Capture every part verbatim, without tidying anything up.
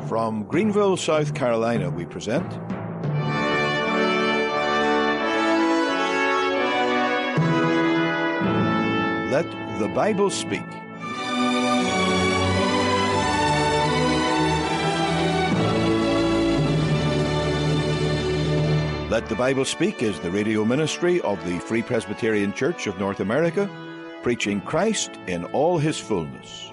From Greenville, South Carolina, we present Let the Bible Speak. Let the Bible Speak is the radio ministry of the Free Presbyterian Church of North America, preaching Christ in all his fullness.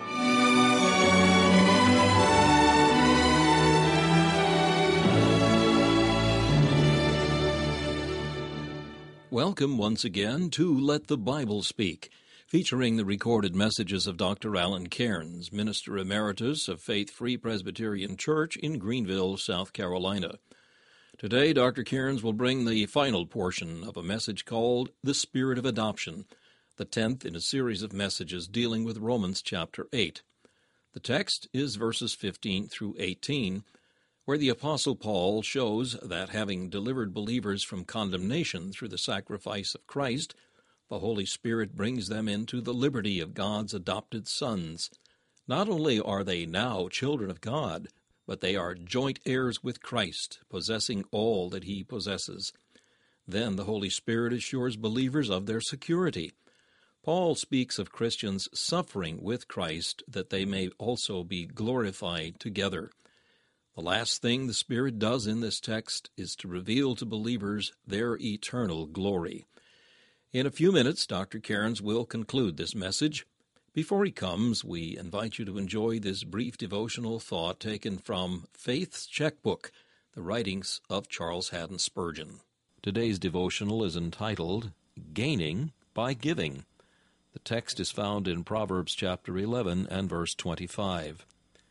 Welcome once again to Let the Bible Speak, featuring the recorded messages of Doctor Alan Cairns, Minister Emeritus of Faith Free Presbyterian Church in Greenville, South Carolina. Today, Doctor Cairns will bring the final portion of a message called The Spirit of Adoption, the tenth in a series of messages dealing with Romans chapter eight. The text is verses fifteen through eighteen, where the Apostle Paul shows that having delivered believers from condemnation through the sacrifice of Christ, the Holy Spirit brings them into the liberty of God's adopted sons. Not only are they now children of God, but they are joint heirs with Christ, possessing all that he possesses. Then the Holy Spirit assures believers of their security. Paul speaks of Christians suffering with Christ that they may also be glorified together. The last thing the Spirit does in this text is to reveal to believers their eternal glory. In a few minutes, Doctor Cairns will conclude this message. Before he comes, we invite you to enjoy this brief devotional thought taken from Faith's Checkbook, the writings of Charles Haddon Spurgeon. Today's devotional is entitled, Gaining by Giving. The text is found in Proverbs chapter eleven and verse twenty-five.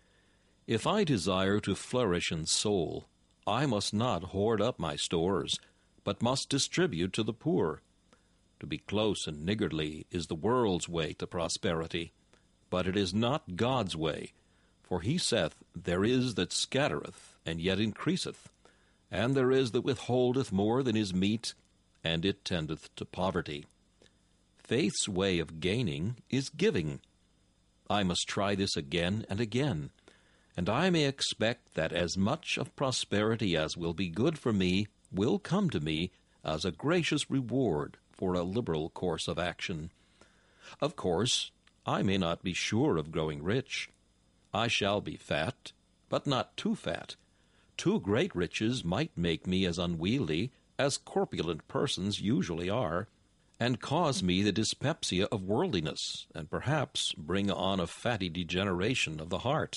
If I desire to flourish in soul, I must not hoard up my stores, but must distribute to the poor. To be close and niggardly is the world's way to prosperity, but it is not God's way. For he saith, There is that scattereth, and yet increaseth, and there is that withholdeth more than is meet, and it tendeth to poverty. Faith's way of gaining is giving. I must try this again and again, and I may expect that as much of prosperity as will be good for me will come to me as a gracious reward for a liberal course of action. Of course, I may not be sure of growing rich. I shall be fat, but not too fat. Too great riches might make me as unwieldy as corpulent persons usually are, and cause me the dyspepsia of worldliness, and perhaps bring on a fatty degeneration of the heart.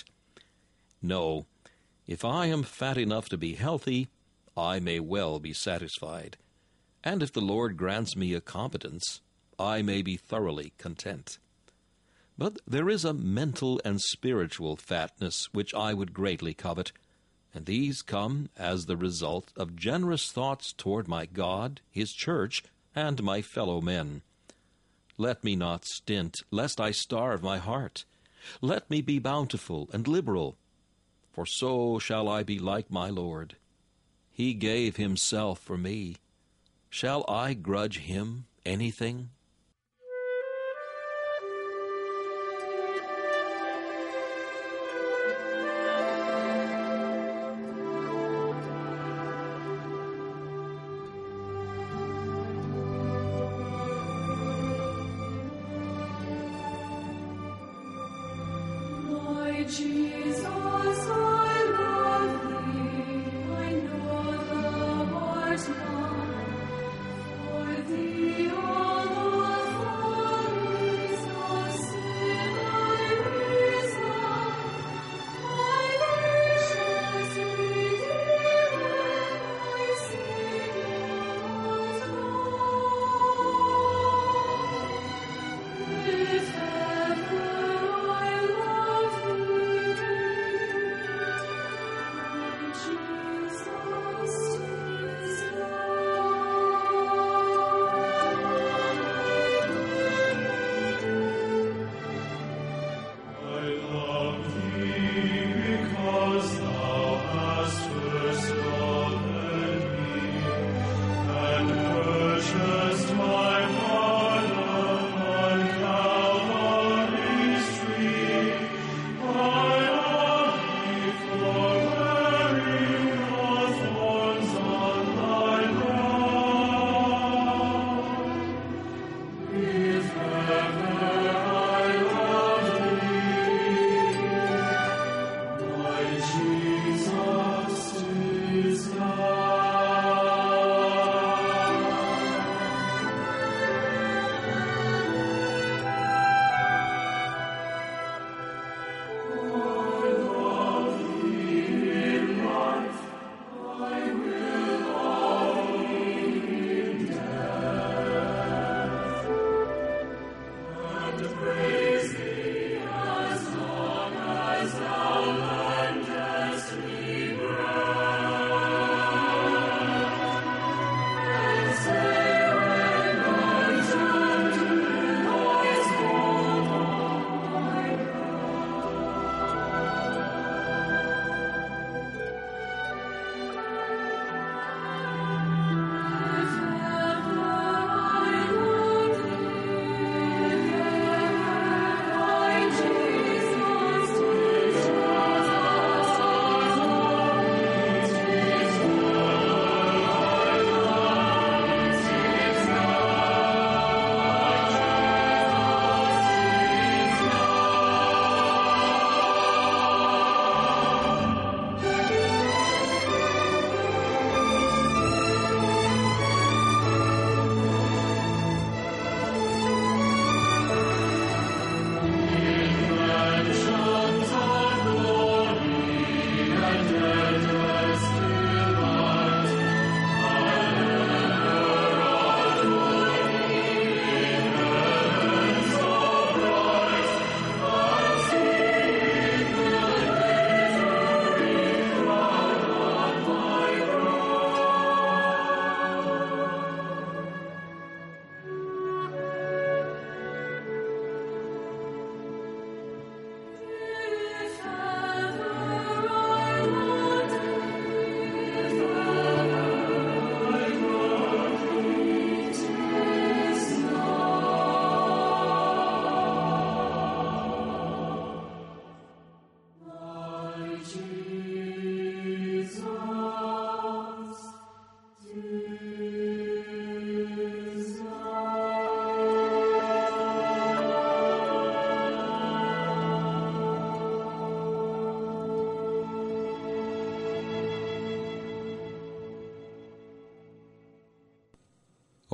No, if I am fat enough to be healthy, I may well be satisfied. And if the Lord grants me a competence, I may be thoroughly content. But there is a mental and spiritual fatness which I would greatly covet, and these come as the result of generous thoughts toward my God, his church, and my fellow men. Let me not stint, lest I starve my heart. Let me be bountiful and liberal, for so shall I be like my Lord. He gave himself for me. Shall I grudge him anything? My Jesus, I love thee, I know thou art mine, for thee all authorities of sin I resign. My gracious Redeemer, my Saviour most high. If ever I loved thee,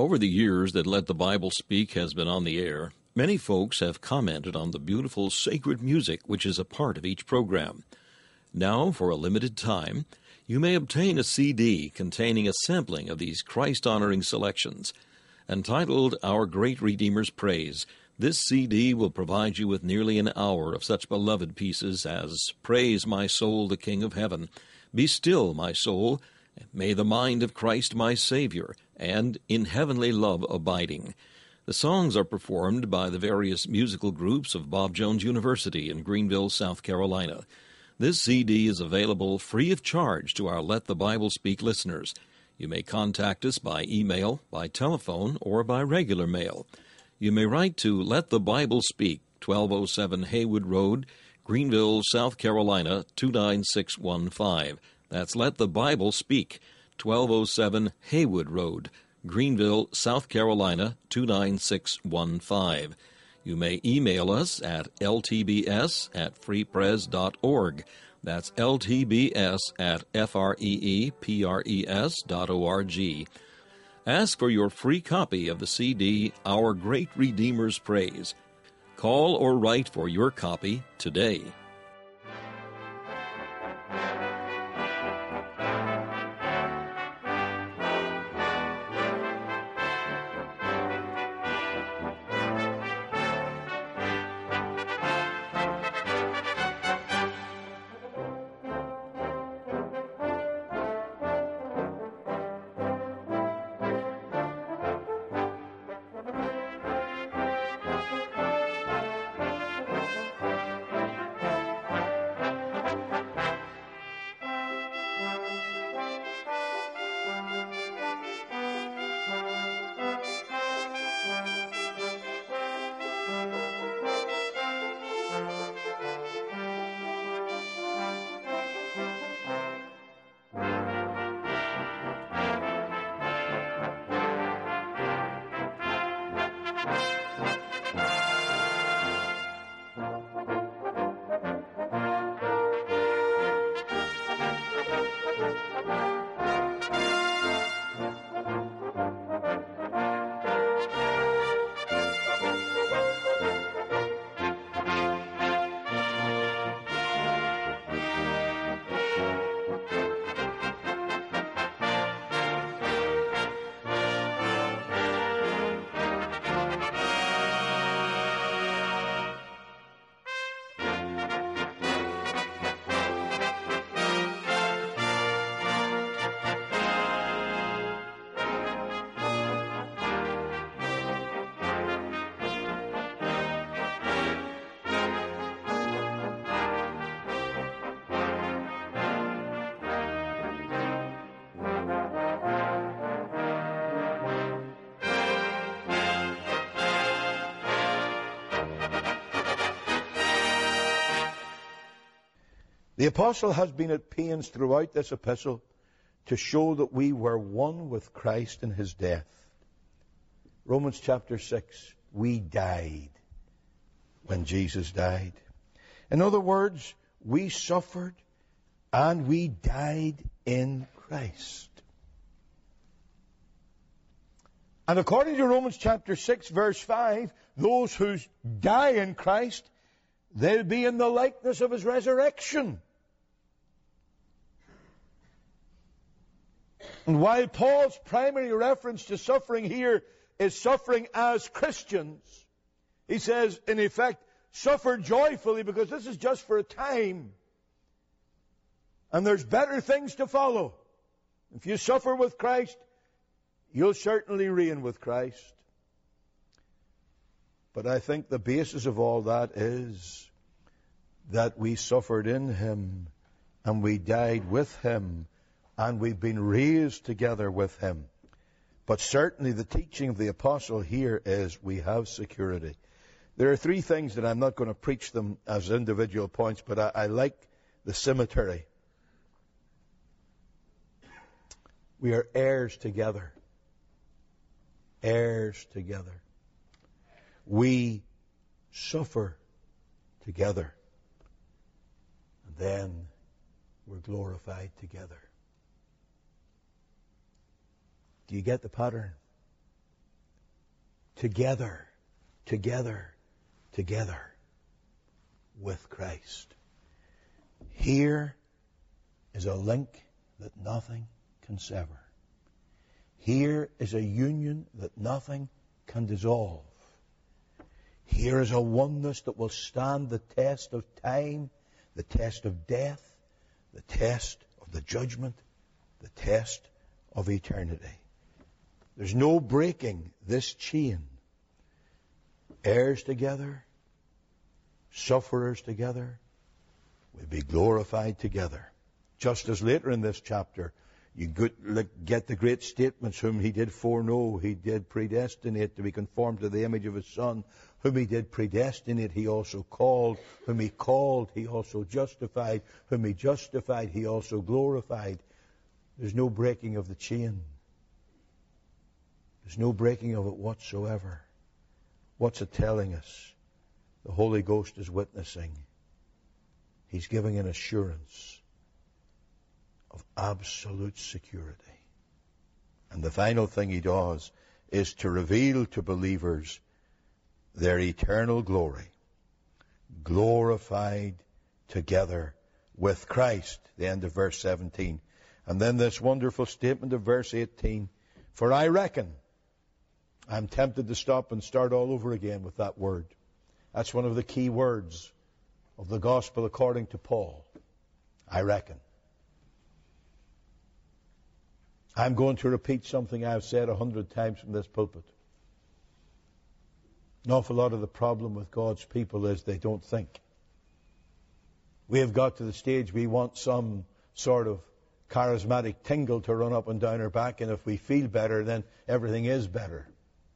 Over the years that Let the Bible Speak has been on the air, many folks have commented on the beautiful sacred music which is a part of each program. Now, for a limited time, you may obtain a C D containing a sampling of these Christ-honoring selections. Entitled Our Great Redeemer's Praise, this C D will provide you with nearly an hour of such beloved pieces as Praise My Soul, the King of Heaven, Be Still, My Soul, May the Mind of Christ My Savior, and In Heavenly Love Abiding. The songs are performed by the various musical groups of Bob Jones University in Greenville, South Carolina. This C D is available free of charge to our Let the Bible Speak listeners. You may contact us by email, by telephone, or by regular mail. You may write to Let the Bible Speak, twelve oh seven Haywood Road, Greenville, South Carolina, two nine six one five. That's Let the Bible Speak, twelve oh seven Haywood Road, Greenville, South Carolina, two nine six one five. You may email us at l t b s at free pres dot org. That's l t b s at f r e e p r e s dot org. Ask for your free copy of the C D, Our Great Redeemer's Praise. Call or write for your copy today. The apostle has been at pains throughout this epistle to show that we were one with Christ in his death. Romans chapter six, we died when Jesus died. In other words, we suffered and we died in Christ. And according to Romans chapter six, verse five, those who die in Christ, they'll be in the likeness of his resurrection. And while Paul's primary reference to suffering here is suffering as Christians, he says, in effect, suffer joyfully because this is just for a time. And there's better things to follow. If you suffer with Christ, you'll certainly reign with Christ. But I think the basis of all that is that we suffered in him and we died with him and we've been raised together with him. But certainly the teaching of the apostle here is we have security. There are three things that I'm not going to preach them as individual points, but I, I like the symmetry. We are heirs together. Heirs together. We suffer together. And then we're glorified together. Do you get the pattern? together, together, together with Christ. Here is a link that nothing can sever. Here is a union that nothing can dissolve. Here is a oneness that will stand the test of time, the test of death, the test of the judgment, the test of eternity. There's no breaking this chain. Heirs together, sufferers together, we'll be glorified together. Just as later in this chapter, you get the great statements, whom he did foreknow, he did predestinate to be conformed to the image of his Son. Whom he did predestinate, he also called. Whom he called, he also justified. Whom he justified, he also glorified. There's no breaking of the chain. There's no breaking of it whatsoever. What's it telling us? The Holy Ghost is witnessing. He's giving an assurance of absolute security. And the final thing he does is to reveal to believers their eternal glory, glorified together with Christ. The end of verse seventeen. And then this wonderful statement of verse eighteen. For I reckon, I'm tempted to stop and start all over again with that word. That's one of the key words of the gospel according to Paul. I reckon. I'm going to repeat something I've said a hundred times from this pulpit. An awful lot of the problem with God's people is they don't think. We have got to the stage we want some sort of charismatic tingle to run up and down our back, and if we feel better, then everything is better.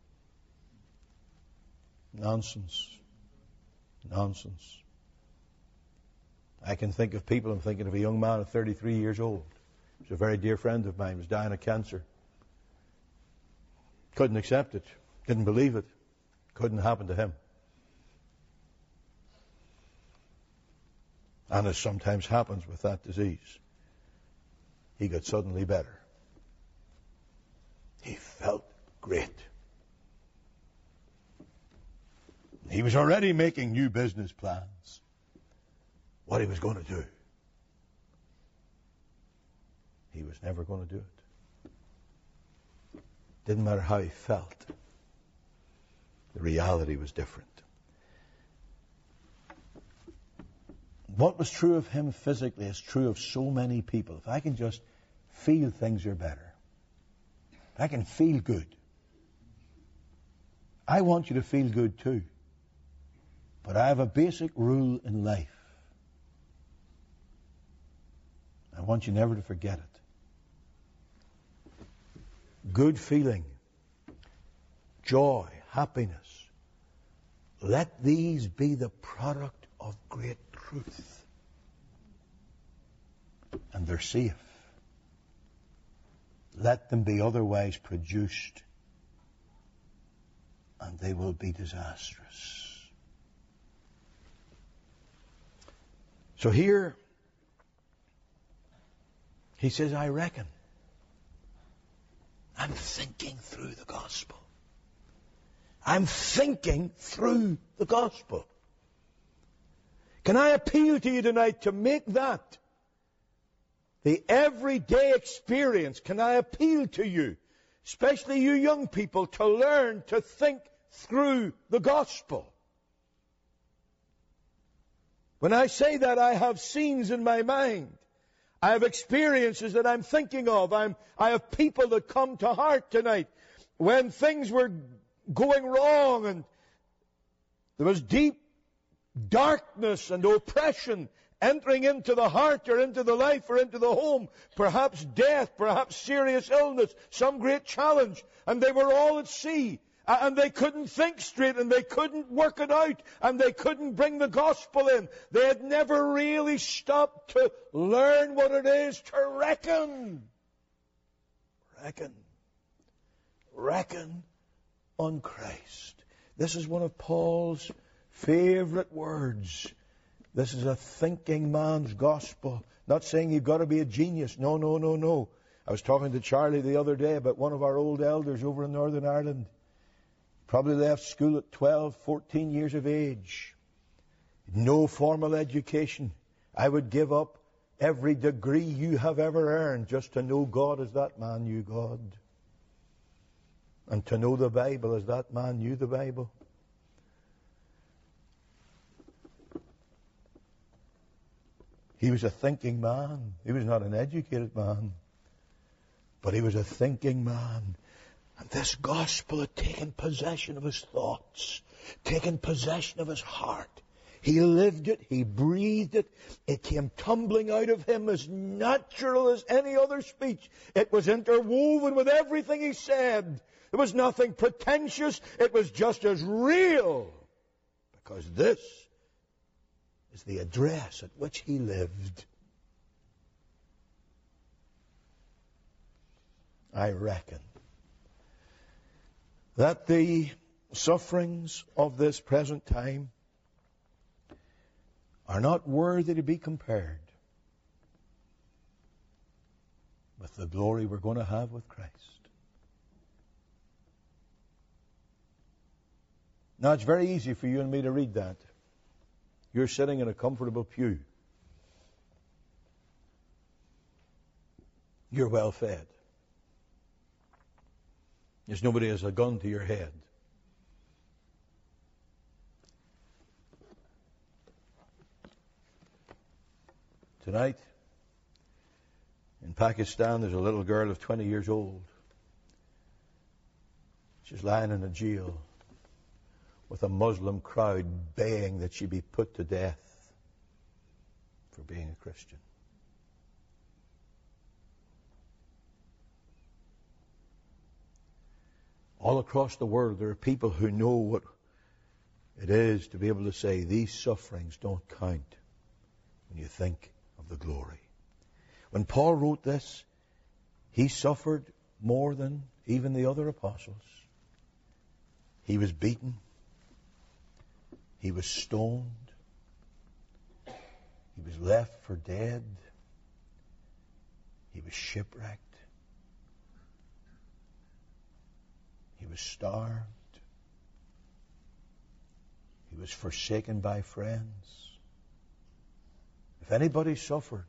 Nonsense. Nonsense. I can think of people, I'm thinking of a young man of thirty-three years old. He's a very dear friend of mine. He was dying of cancer. Couldn't accept it. Didn't believe it. Couldn't happen to him. And as sometimes happens with that disease, he got suddenly better. He felt great. He was already making new business plans. What he was going to do. He was never going to do it. Didn't matter how he felt. The reality was different. What was true of him physically is true of so many people. If I can just feel things are better, if I can feel good, I want you to feel good too. But I have a basic rule in life. I want you never to forget it. Good feeling, joy, happiness. Let these be the product of great truth. And they're safe. Let them be otherwise produced, and they will be disastrous. So here, he says, I reckon. I'm thinking through the gospel. I'm thinking through the gospel. Can I appeal to you tonight to make that the everyday experience? Can I appeal to you, especially you young people, to learn to think through the gospel? When I say that, I have scenes in my mind. I have experiences that I'm thinking of. I'm, I have people that come to heart tonight when things were going wrong and there was deep darkness and oppression entering into the heart or into the life or into the home, perhaps death, perhaps serious illness, some great challenge, and they were all at sea. And they couldn't think straight, and they couldn't work it out, and they couldn't bring the gospel in. They had never really stopped to learn what it is to reckon. Reckon. Reckon on Christ. This is one of Paul's favorite words. This is a thinking man's gospel. Not saying you've got to be a genius. No, no, no, no. I was talking to Charlie the other day about one of our old elders over in Northern Ireland. Probably left school at twelve, fourteen years of age. No formal education. I would give up every degree you have ever earned just to know God as that man knew God. And to know the Bible as that man knew the Bible. He was a thinking man. He was not an educated man. But he was a thinking man. And this gospel had taken possession of his thoughts, taken possession of his heart. He lived it, he breathed it, it came tumbling out of him as natural as any other speech. It was interwoven with everything he said. There was nothing pretentious, it was just as real. Because this is the address at which he lived. I reckon that the sufferings of this present time are not worthy to be compared with the glory we're going to have with Christ. Now, it's very easy for you and me to read that. You're sitting in a comfortable pew. You're well fed. There's nobody has a gun to your head. Tonight, in Pakistan, there's a little girl of twenty years old. She's lying in a jail with a Muslim crowd baying that she be put to death for being a Christian. All across the world, there are people who know what it is to be able to say, these sufferings don't count when you think of the glory. When Paul wrote this, he suffered more than even the other apostles. He was beaten. He was stoned. He was left for dead. He was shipwrecked. He was starved. He was forsaken by friends. If anybody suffered,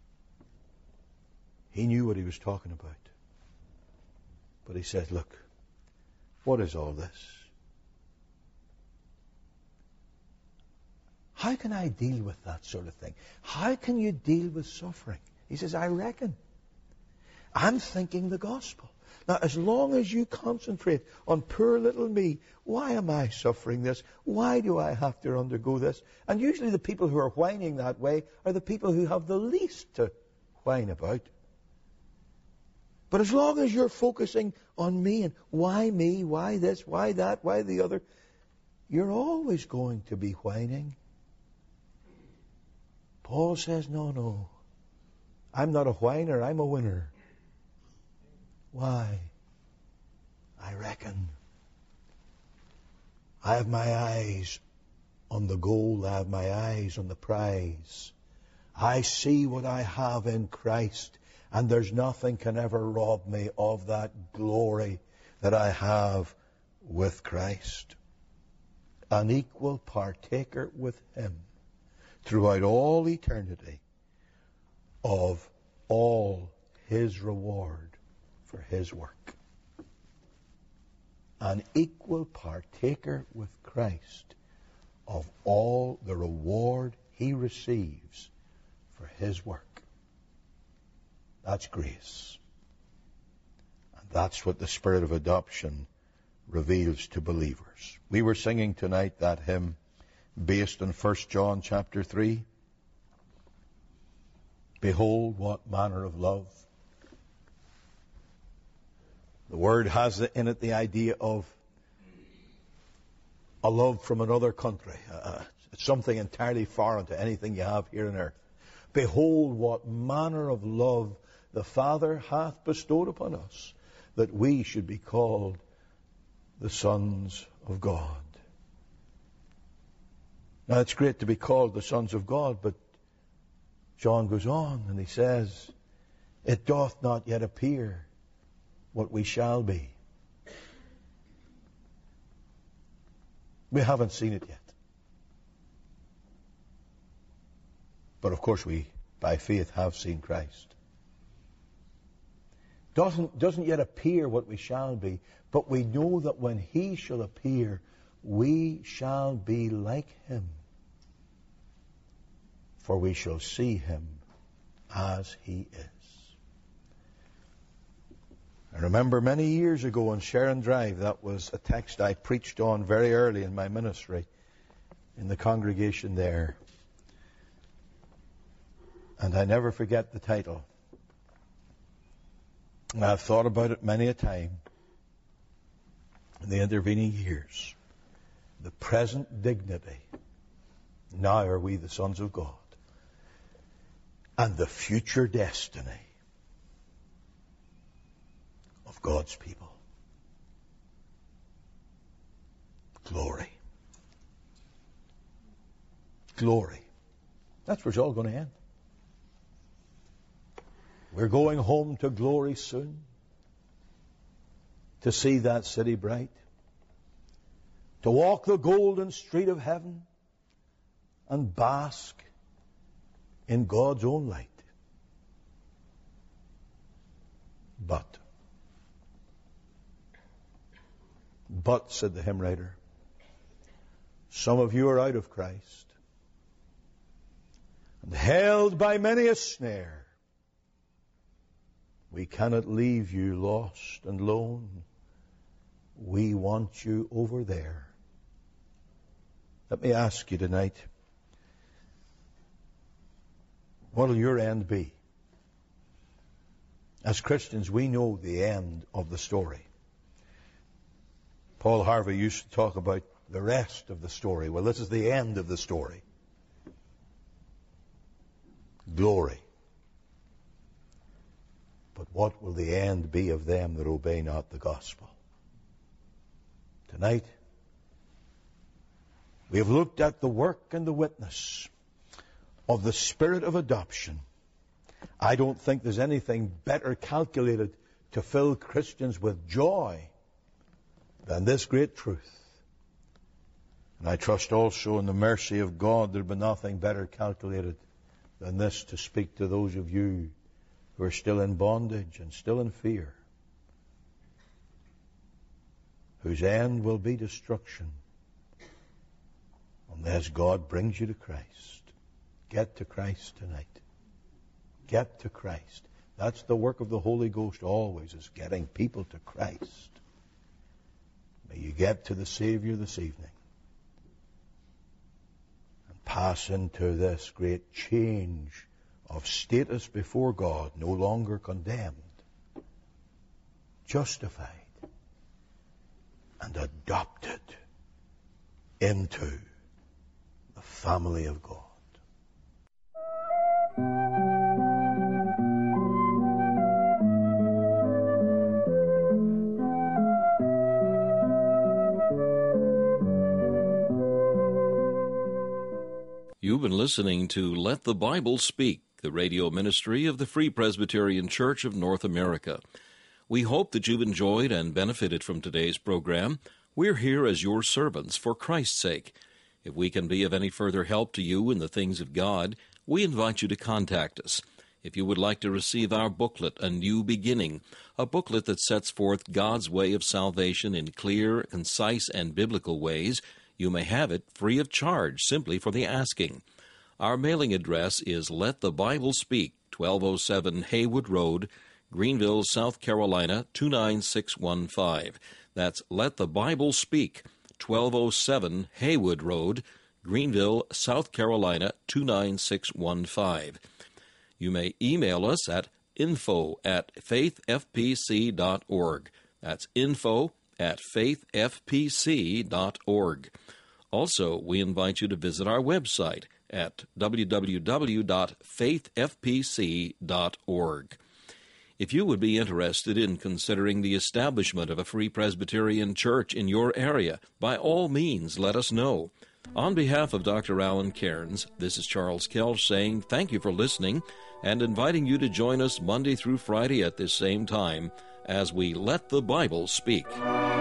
he knew what he was talking about. But he said, look, what is all this? How can I deal with that sort of thing? How can you deal with suffering? He says, I reckon. I'm thinking the gospel. Now, as long as you concentrate on poor little me, why am I suffering this? Why do I have to undergo this? And usually the people who are whining that way are the people who have the least to whine about. But as long as you're focusing on me and why me, why this, why that, why the other, you're always going to be whining. Paul says, no, no. I'm not a whiner, I'm a winner. Why? I reckon. I have my eyes on the goal. I have my eyes on the prize. I see what I have in Christ, and there's nothing can ever rob me of that glory that I have with Christ. An equal partaker with Him throughout all eternity of all His reward for His work. An equal partaker with Christ of all the reward He receives for His work. That's grace. And that's what the Spirit of adoption reveals to believers. We were singing tonight that hymn based on First John chapter three. Behold what manner of love. The word has in it the idea of a love from another country. Uh, it's something entirely foreign to anything you have here on earth. Behold what manner of love the Father hath bestowed upon us, that we should be called the sons of God. Now it's great to be called the sons of God, but John goes on and he says, it doth not yet appear what we shall be. We haven't seen it yet. But of course we, by faith, have seen Christ. Doesn't, doesn't yet appear what we shall be, but we know that when he shall appear, we shall be like him. For we shall see him as he is. I remember many years ago on Sharon Drive, that was a text I preached on very early in my ministry in the congregation there. And I never forget the title. And I've thought about it many a time in the intervening years. The present dignity. Now are we the sons of God. And the future destiny of God's people. Glory. Glory. That's where it's all going to end. We're going home to glory soon. To see that city bright. To walk the golden street of heaven and bask in God's own light. But, but, said the hymn writer, some of you are out of Christ and held by many a snare. We cannot leave you lost and lone. We want you over there. Let me ask you tonight, what will your end be? As Christians, we know the end of the story. Paul Harvey used to talk about the rest of the story. Well, this is the end of the story. Glory. But what will the end be of them that obey not the gospel? Tonight, we have looked at the work and the witness of the Spirit of adoption. I don't think there's anything better calculated to fill Christians with joy than this great truth. And I trust also in the mercy of God there'll be nothing better calculated than this to speak to those of you who are still in bondage and still in fear, whose end will be destruction unless God brings you to Christ. Get to Christ tonight. Get to Christ. That's the work of the Holy Ghost always, is getting people to Christ. May you get to the Savior this evening and pass into this great change of status before God, no longer condemned, justified, and adopted into the family of God. You've been listening to Let the Bible Speak, the radio ministry of the Free Presbyterian Church of North America. We hope that you've enjoyed and benefited from today's program. We're here as your servants for Christ's sake. If we can be of any further help to you in the things of God, we invite you to contact us. If you would like to receive our booklet, A New Beginning, a booklet that sets forth God's way of salvation in clear, concise, and biblical ways, you may have it free of charge simply for the asking. Our mailing address is Let the Bible Speak, twelve oh seven Haywood Road, Greenville, South Carolina, two nine six one five. That's Let the Bible Speak, twelve oh seven Haywood Road, Greenville, South Carolina, two nine six one five. You may email us at info at faith f p c dot org. That's info at faith f p c dot org. Also, we invite you to visit our website at w w w dot faith f p c dot org. If you would be interested in considering the establishment of a Free Presbyterian Church in your area, by all means let us know. On behalf of Doctor Alan Cairns, this is Charles Kelch saying thank you for listening and inviting you to join us Monday through Friday at this same time as we Let the Bible Speak.